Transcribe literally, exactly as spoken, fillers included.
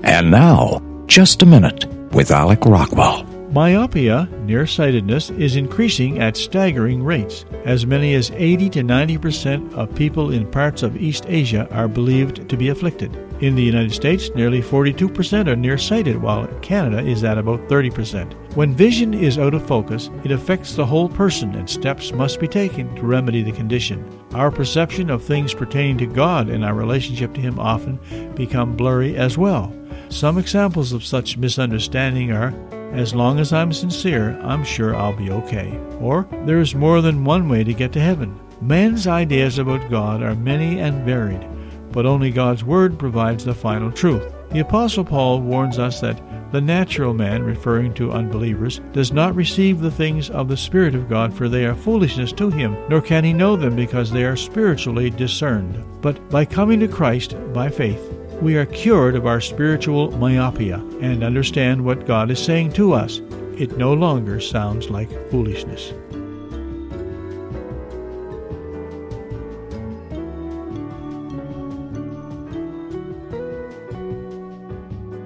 And now, Just a Minute with Alec Rockwell. Myopia, nearsightedness, is increasing at staggering rates. As many as eighty to ninety percent of people in parts of East Asia are believed to be afflicted. In the United States, nearly forty-two percent are nearsighted, while Canada is at about thirty percent. When vision is out of focus, it affects the whole person, and steps must be taken to remedy the condition. Our perception of things pertaining to God and our relationship to Him often become blurry as well. Some examples of such misunderstanding are, "As long as I'm sincere, I'm sure I'll be okay." Or, "There is more than one way to get to heaven." Men's ideas about God are many and varied, but only God's Word provides the final truth. The Apostle Paul warns us that the natural man, referring to unbelievers, does not receive the things of the Spirit of God, for they are foolishness to him, nor can he know them because they are spiritually discerned. But by coming to Christ by faith, we are cured of our spiritual myopia and understand what God is saying to us. It no longer sounds like foolishness.